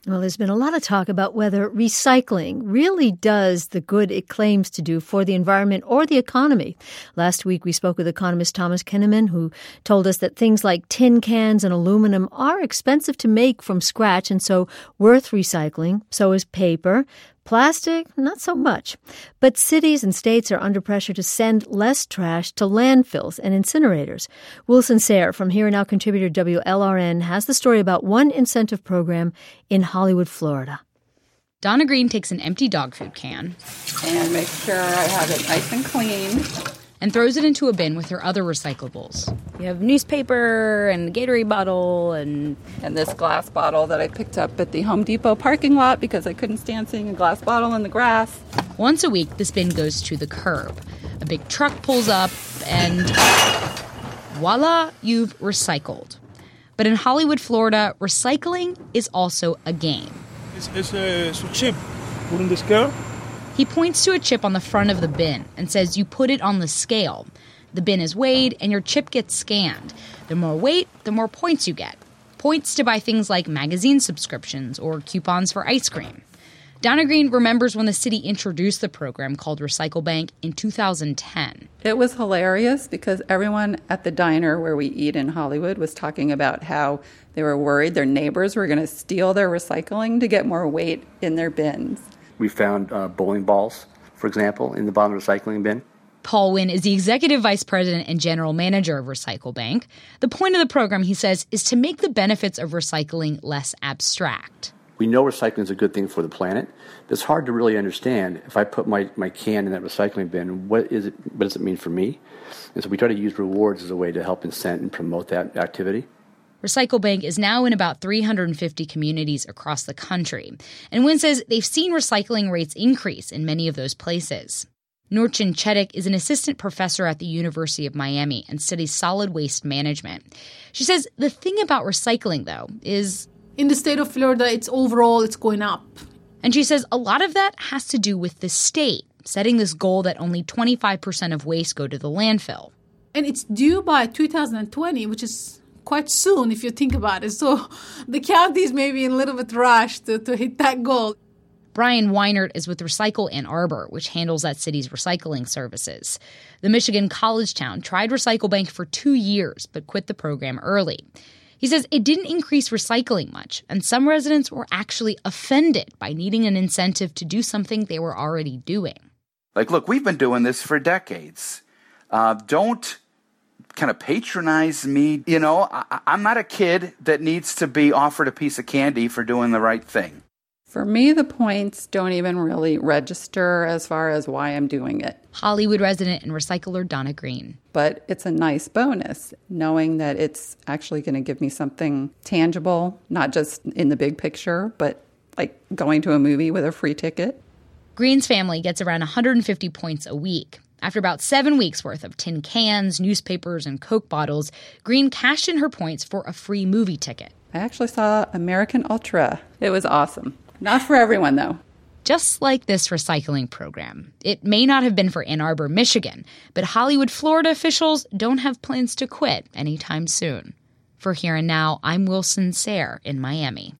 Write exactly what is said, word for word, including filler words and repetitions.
Well, there's been a lot of talk about whether recycling really does the good it claims to do for the environment or the economy. Last week, we spoke with economist Thomas Kinnaman, who told us that things like tin cans and aluminum are expensive to make from scratch and so worth recycling. So is paper. Plastic, not so much. But cities and states are under pressure to send less trash to landfills and incinerators. Wilson Sayre from Here and Now contributor W L R N has the story about one incentive program in Hollywood, Florida. Donna Green takes an empty dog food can and make sure I have it nice and clean. And throws it into a bin with her other recyclables. You have newspaper and a Gatorade bottle and... And this glass bottle that I picked up at the Home Depot parking lot because I couldn't stand seeing a glass bottle in the grass. Once a week, this bin goes to the curb. A big truck pulls up and voila, you've recycled. But in Hollywood, Florida, recycling is also a game. It's, it's, a, it's a chip. Put in the scale. He points to a chip on the front of the bin and says you put it on the scale. The bin is weighed and your chip gets scanned. The more weight, the more points you get. Points to buy things like magazine subscriptions or coupons for ice cream. Donna Green remembers when the city introduced the program called Recycle Bank in two thousand ten. It was hilarious because everyone at the diner where we eat in Hollywood was talking about how they were worried their neighbors were going to steal their recycling to get more weight in their bins. We found uh, bowling balls, for example, in the bottom of the recycling bin. Paul Wynn is the executive vice president and general manager of Recycle Bank. The point of the program, he says, is to make the benefits of recycling less abstract. We know recycling is a good thing for the planet, but it's hard to really understand. If I put my, my can in that recycling bin, what is it? What does it mean for me? And so we try to use rewards as a way to help incent and promote that activity. Recycle Bank is now in about three hundred fifty communities across the country. And Wynn says they've seen recycling rates increase in many of those places. Nurchin Chedik is an assistant professor at the University of Miami and studies solid waste management. She says the thing about recycling, though, is... In the state of Florida, it's overall, it's going up. And she says a lot of that has to do with the state setting this goal that only twenty-five percent of waste go to the landfill. And it's due by two thousand twenty, which is quite soon if you think about it. So the counties may be in a little bit rushed to, to hit that goal. Brian Weinert is with Recycle Ann Arbor, which handles that city's recycling services. The Michigan college town tried Recycle Bank for two years, but quit the program early. He says it didn't increase recycling much, and some residents were actually offended by needing an incentive to do something they were already doing. Like, look, we've been doing this for decades. Uh, don't kind of patronize me. You know, I, I'm not a kid that needs to be offered a piece of candy for doing the right thing. For me, the points don't even really register as far as why I'm doing it. Hollywood resident and recycler Donna Green. But it's a nice bonus, knowing that it's actually going to give me something tangible, not just in the big picture, but like going to a movie with a free ticket. Green's family gets around one hundred fifty points a week. After about seven weeks' worth of tin cans, newspapers, and Coke bottles, Green cashed in her points for a free movie ticket. I actually saw American Ultra. It was awesome. Not for everyone, though. Just like this recycling program. It may not have been for Ann Arbor, Michigan, but Hollywood, Florida officials don't have plans to quit anytime soon. For Here and Now, I'm Wilson Sayre in Miami.